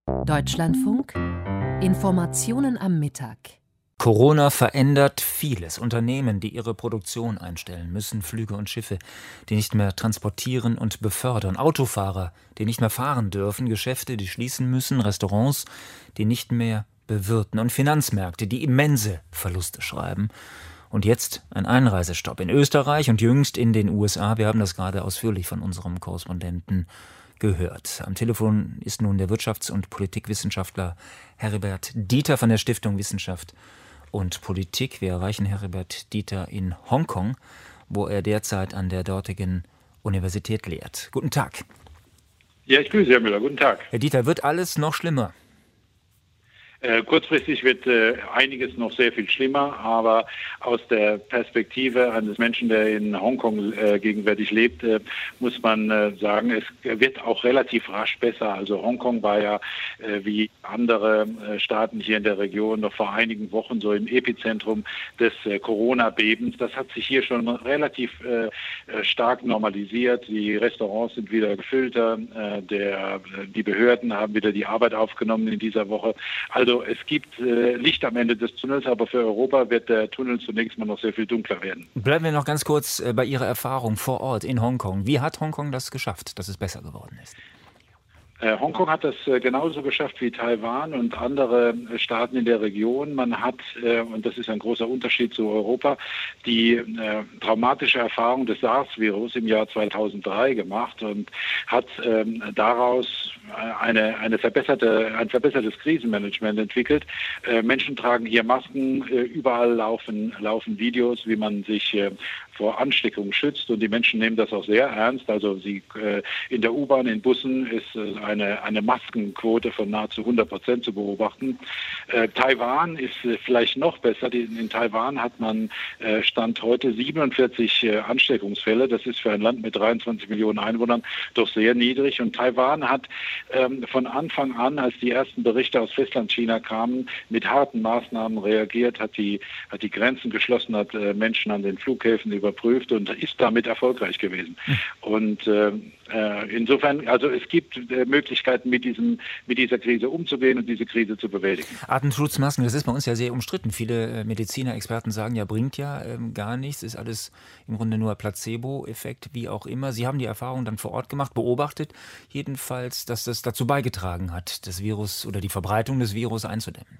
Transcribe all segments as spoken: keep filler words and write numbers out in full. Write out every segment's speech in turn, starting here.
Deutschlandfunk Informationen am Mittag. Corona verändert vieles. Unternehmen, die ihre Produktion einstellen müssen, Flüge und Schiffe, die nicht mehr transportieren und befördern, Autofahrer, die nicht mehr fahren dürfen, Geschäfte, die schließen müssen, Restaurants, die nicht mehr bewirten und Finanzmärkte, die immense Verluste schreiben. Und jetzt ein Einreisestopp in Österreich und jüngst in den U S A. Wir haben das gerade ausführlich von unserem Korrespondenten gehört. Am Telefon ist nun der Wirtschafts- und Politikwissenschaftler Heribert Dieter von der Stiftung Wissenschaft und Politik. Wir erreichen Heribert Dieter in Hongkong, wo er derzeit an der dortigen Universität lehrt. Guten Tag. Ja, ich grüße Herr Müller. Guten Tag. Herr Dieter, wird alles noch schlimmer? Äh, kurzfristig wird äh, einiges noch sehr viel schlimmer, aber aus der Perspektive eines Menschen, der in Hongkong äh, gegenwärtig lebt, äh, muss man äh, sagen, es wird auch relativ rasch besser. Also Hongkong war ja äh, wie andere äh, Staaten hier in der Region noch vor einigen Wochen so im Epizentrum des äh, Corona-Bebens. Das hat sich hier schon relativ äh, stark normalisiert. Die Restaurants sind wieder gefüllter, äh, der, die Behörden haben wieder die Arbeit aufgenommen in dieser Woche. Also Also es gibt äh, Licht am Ende des Tunnels, aber für Europa wird der Tunnel zunächst mal noch sehr viel dunkler werden. Bleiben wir noch ganz kurz äh, bei Ihrer Erfahrung vor Ort in Hongkong. Wie hat Hongkong das geschafft, dass es besser geworden ist? Äh, Hongkong hat das äh, genauso geschafft wie Taiwan und andere äh, Staaten in der Region. Man hat, äh, und das ist ein großer Unterschied zu Europa, die äh, traumatische Erfahrung des SARS-Virus im Jahr zweitausenddrei gemacht und hat ähm, daraus eine, eine verbesserte, ein verbessertes Krisenmanagement entwickelt. Äh, Menschen tragen hier Masken, äh, überall laufen, laufen Videos, wie man sich äh, vor Ansteckung schützt, und die Menschen nehmen das auch sehr ernst. Also sie äh, in der U-Bahn, in Bussen ist äh, eine, eine Maskenquote von nahezu hundert Prozent zu beobachten. Äh, Taiwan ist äh, vielleicht noch besser. Die, in Taiwan hat man äh, Stand heute siebenundvierzig äh, Ansteckungsfälle. Das ist für ein Land mit dreiundzwanzig Millionen Einwohnern doch sehr niedrig. Und Taiwan hat ähm, von Anfang an, als die ersten Berichte aus Festlandchina kamen, mit harten Maßnahmen reagiert, hat die, hat die Grenzen geschlossen, hat äh, Menschen an den Flughäfen überprüft und ist damit erfolgreich gewesen. Und äh, insofern, also es gibt äh, Möglichkeiten, mit diesem, mit dieser Krise umzugehen und diese Krise zu bewältigen. Atemschutzmasken, das ist bei uns ja sehr umstritten. Viele äh, Mediziner, Experten sagen ja, bringt ja ähm, gar nichts, ist alles im Grunde nur Placebo-Effekt, wie auch immer. Sie haben die Erfahrung dann vor Ort gemacht, beobachtet jedenfalls, dass das dazu beigetragen hat, das Virus oder die Verbreitung des Virus einzudämmen.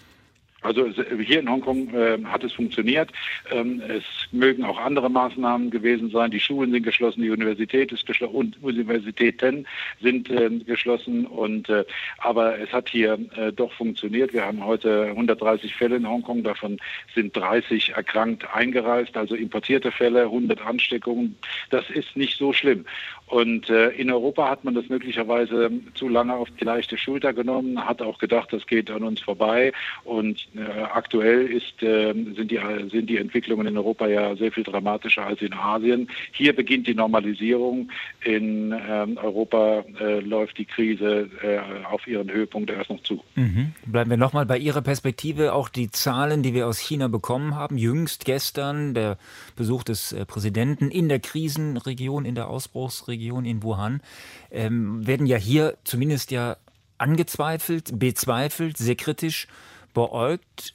Also hier in Hongkong äh, hat es funktioniert. Ähm, es mögen auch andere Maßnahmen gewesen sein. Die Schulen sind geschlossen, die Universität ist geschlossen und Universitäten sind äh, geschlossen. Und äh, aber es hat hier äh, doch funktioniert. Wir haben heute hundertdreißig Fälle in Hongkong. Davon sind dreißig erkrankt eingereist, also importierte Fälle, hundert Ansteckungen. Das ist nicht so schlimm. Und äh, in Europa hat man das möglicherweise zu lange auf die leichte Schulter genommen, hat auch gedacht, das geht an uns vorbei. Und äh, aktuell ist, äh, sind, die, sind die Entwicklungen in Europa ja sehr viel dramatischer als in Asien. Hier beginnt die Normalisierung. In äh, Europa äh, läuft die Krise äh, auf ihren Höhepunkt erst noch zu. Mhm. Bleiben wir nochmal bei Ihrer Perspektive. Auch die Zahlen, die wir aus China bekommen haben, jüngst gestern der Besuch des äh, Präsidenten in der Krisenregion, in der Ausbruchsregion in Wuhan, ähm, werden ja hier zumindest ja angezweifelt, bezweifelt, sehr kritisch beäugt.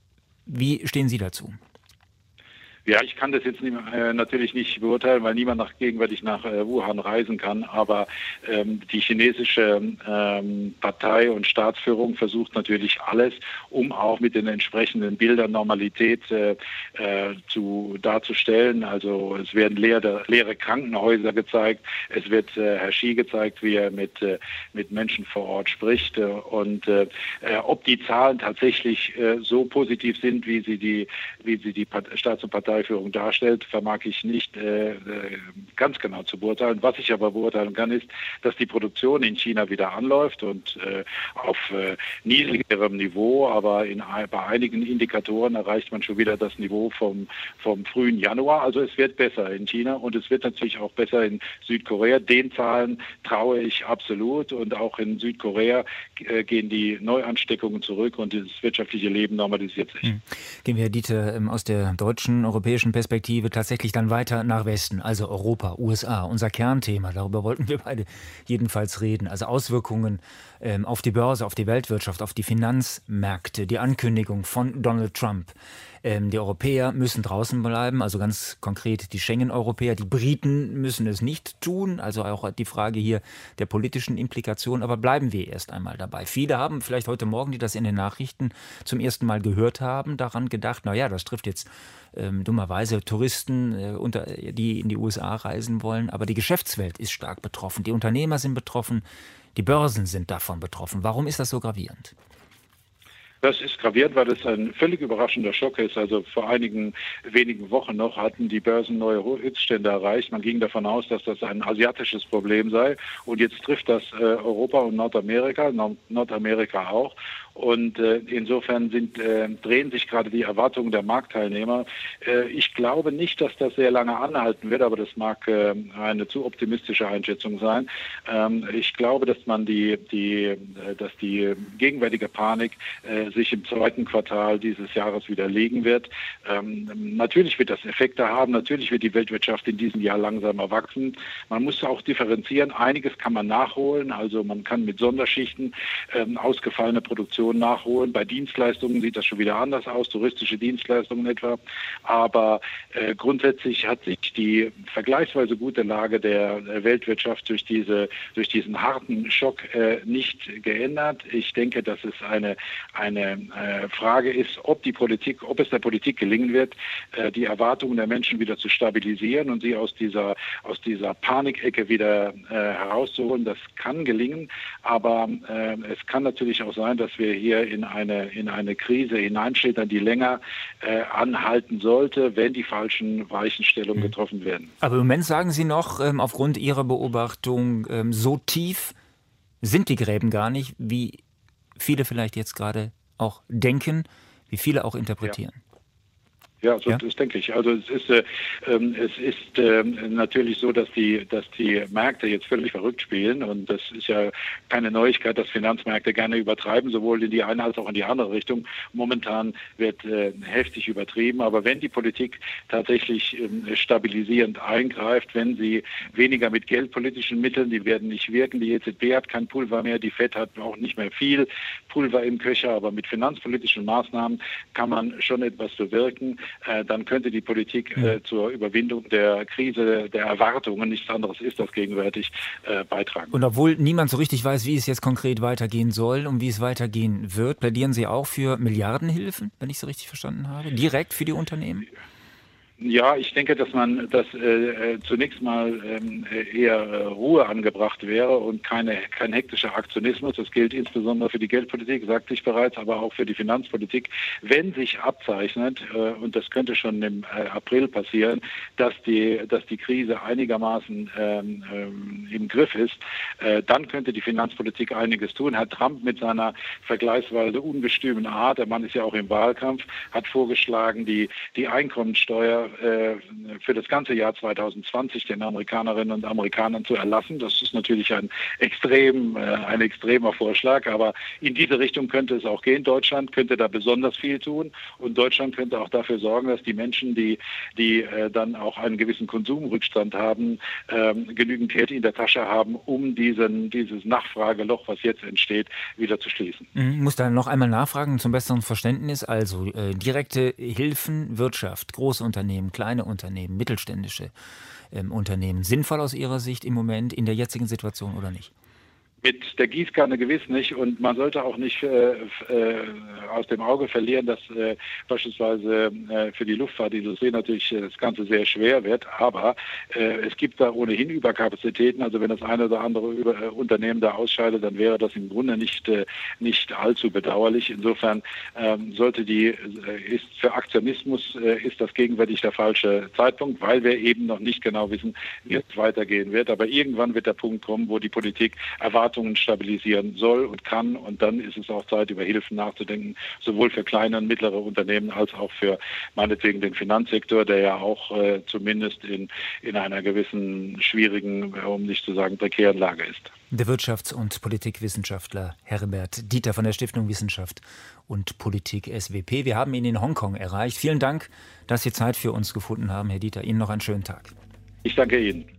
Wie stehen Sie dazu? Ja, ich kann das jetzt nicht, äh, natürlich nicht beurteilen, weil niemand nach, gegenwärtig nach äh, Wuhan reisen kann. Aber ähm, die chinesische ähm, Partei und Staatsführung versucht natürlich alles, um auch mit den entsprechenden Bildern Normalität äh, äh, zu, darzustellen. Also es werden leere, leere Krankenhäuser gezeigt. Es wird äh, Herr Xi gezeigt, wie er mit, äh, mit Menschen vor Ort spricht. Und äh, ob die Zahlen tatsächlich äh, so positiv sind, wie sie die, wie sie die Staats- und Partei Parteiführung darstellt, vermag ich nicht äh, ganz genau zu beurteilen. Was ich aber beurteilen kann, ist, dass die Produktion in China wieder anläuft und äh, auf äh, niedrigerem Niveau, aber in, bei einigen Indikatoren erreicht man schon wieder das Niveau vom, vom frühen Januar. Also es wird besser in China und es wird natürlich auch besser in Südkorea. Den Zahlen traue ich absolut, und auch in Südkorea äh, gehen die Neuansteckungen zurück und das wirtschaftliche Leben normalisiert sich. Hm. Gehen wir, Herr Dieter, aus der deutschen, europäischen europäischen Perspektive tatsächlich dann weiter nach Westen, also Europa, U S A, unser Kernthema. Darüber wollten wir beide jedenfalls reden. Also Auswirkungen ähm, auf die Börse, auf die Weltwirtschaft, auf die Finanzmärkte, die Ankündigung von Donald Trump. Ähm, die Europäer müssen draußen bleiben, also ganz konkret die Schengen-Europäer. Die Briten müssen es nicht tun, also auch die Frage hier der politischen Implikationen. Aber bleiben wir erst einmal dabei. Viele haben vielleicht heute Morgen, die das in den Nachrichten zum ersten Mal gehört haben, daran gedacht, naja, das trifft jetzt ähm, dummerweise Touristen, äh, unter, die in die U S A reisen wollen. Aber die Geschäftswelt ist stark betroffen, die Unternehmer sind betroffen, die Börsen sind davon betroffen. Warum ist das so gravierend? Das ist gravierend, weil es ein völlig überraschender Schock ist. Also vor einigen wenigen Wochen noch hatten die Börsen neue Höchststände erreicht. Man ging davon aus, dass das ein asiatisches Problem sei. Und jetzt trifft das äh, Europa und Nordamerika, Nord- Nordamerika auch. Und äh, insofern sind, äh, drehen sich gerade die Erwartungen der Marktteilnehmer. Äh, ich glaube nicht, dass das sehr lange anhalten wird, aber das mag äh, eine zu optimistische Einschätzung sein. Ähm, ich glaube, dass man die, die, äh, dass die gegenwärtige Panik äh, sich im zweiten Quartal dieses Jahres widerlegen wird. Ähm, natürlich wird das Effekte haben, natürlich wird die Weltwirtschaft in diesem Jahr langsamer wachsen. Man muss auch differenzieren. Einiges kann man nachholen, also man kann mit Sonderschichten ähm, ausgefallene Produktion nachholen. Bei Dienstleistungen sieht das schon wieder anders aus, touristische Dienstleistungen etwa. Aber äh, grundsätzlich hat sich die vergleichsweise gute Lage der, der Weltwirtschaft durch, diese, durch diesen harten Schock äh, nicht geändert. Ich denke, dass es eine, eine äh, Frage ist, ob die Politik, ob es der Politik gelingen wird, äh, die Erwartungen der Menschen wieder zu stabilisieren und sie aus dieser, aus dieser Panikecke wieder äh, herauszuholen. Das kann gelingen, aber äh, es kann natürlich auch sein, dass wir hier in eine, in eine Krise hineinschlittern, die länger äh, anhalten sollte, wenn die falschen Weichenstellungen getroffen werden. Aber im Moment sagen Sie noch, ähm, aufgrund Ihrer Beobachtung, ähm, so tief sind die Gräben gar nicht, wie viele vielleicht jetzt gerade auch denken, wie viele auch interpretieren. Ja. Ja, so, ja, das denke ich. Also es ist, äh, ähm, es ist äh, natürlich so, dass die, dass die Märkte jetzt völlig verrückt spielen und das ist ja keine Neuigkeit, dass Finanzmärkte gerne übertreiben, sowohl in die eine als auch in die andere Richtung. Momentan wird äh, heftig übertrieben, aber wenn die Politik tatsächlich äh, stabilisierend eingreift, wenn sie weniger mit geldpolitischen Mitteln, die werden nicht wirken, die E Z B hat kein Pulver mehr, die Fed hat auch nicht mehr viel Pulver im Köcher, aber mit finanzpolitischen Maßnahmen kann man schon etwas bewirken. Dann könnte die Politik äh, zur Überwindung der Krise, der Erwartungen, nichts anderes ist das gegenwärtig, äh, beitragen. Und obwohl niemand so richtig weiß, wie es jetzt konkret weitergehen soll und wie es weitergehen wird, plädieren Sie auch für Milliardenhilfen, wenn ich so richtig verstanden habe, direkt für die Unternehmen? Ja, ich denke, dass man, dass äh, zunächst mal ähm, eher äh, Ruhe angebracht wäre und keine, kein hektischer Aktionismus. Das gilt insbesondere für die Geldpolitik, sagte ich bereits, aber auch für die Finanzpolitik. Wenn sich abzeichnet, äh, und das könnte schon im äh, April passieren, dass die, dass die Krise einigermaßen ähm, ähm, im Griff ist, äh, dann könnte die Finanzpolitik einiges tun. Herr Trump mit seiner vergleichsweise ungestümen Art, der Mann ist ja auch im Wahlkampf, hat vorgeschlagen, die, die Einkommensteuer für das ganze Jahr zwanzig zwanzig den Amerikanerinnen und Amerikanern zu erlassen. Das ist natürlich ein extrem, ein extremer Vorschlag, aber in diese Richtung könnte es auch gehen. Deutschland könnte da besonders viel tun und Deutschland könnte auch dafür sorgen, dass die Menschen, die, die dann auch einen gewissen Konsumrückstand haben, genügend Geld in der Tasche haben, um diesen, dieses Nachfrageloch, was jetzt entsteht, wieder zu schließen. Ich muss da noch einmal nachfragen zum besseren Verständnis. Also äh, direkte Hilfen, Wirtschaft, große Unternehmen, kleine Unternehmen, mittelständische ähm, Unternehmen. Sinnvoll aus Ihrer Sicht im Moment in der jetzigen Situation oder nicht? Mit der Gießkanne gewiss nicht und man sollte auch nicht äh, äh, aus dem Auge verlieren, dass äh, beispielsweise äh, für die Luftfahrtindustrie natürlich äh, das Ganze sehr schwer wird, aber äh, es gibt da ohnehin Überkapazitäten, also wenn das eine oder andere über, äh, Unternehmen da ausscheidet, dann wäre das im Grunde nicht, äh, nicht allzu bedauerlich. Insofern ähm, sollte die, äh, ist für Aktionismus äh, ist das gegenwärtig der falsche Zeitpunkt, weil wir eben noch nicht genau wissen, wie es weitergehen wird, aber irgendwann wird der Punkt kommen, wo die Politik Erwartungen Erwartungen stabilisieren soll und kann. Und dann ist es auch Zeit, über Hilfen nachzudenken, sowohl für kleine und mittlere Unternehmen als auch für meinetwegen den Finanzsektor, der ja auch äh, zumindest in, in einer gewissen schwierigen, um nicht zu sagen prekären Lage ist. Der Wirtschafts- und Politikwissenschaftler Herbert Dieter von der Stiftung Wissenschaft und Politik S W P. Wir haben ihn in Hongkong erreicht. Vielen Dank, dass Sie Zeit für uns gefunden haben, Herr Dieter. Ihnen noch einen schönen Tag. Ich danke Ihnen.